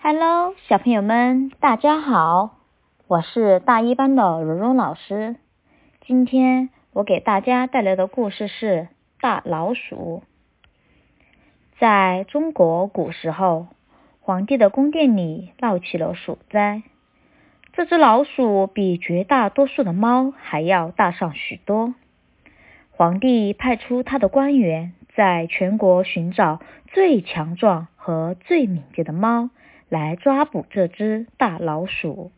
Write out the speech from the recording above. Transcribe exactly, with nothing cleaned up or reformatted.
Hello， 小朋友们，大家好，我是大一班的蓉蓉老师。今天我给大家带来的故事是大老鼠。在中国古时候，皇帝的宫殿里闹起了鼠灾。这只老鼠比绝大多数的猫还要大上许多。皇帝派出他的官员在全国寻找最强壮和最敏捷的猫，来抓捕这只大老鼠。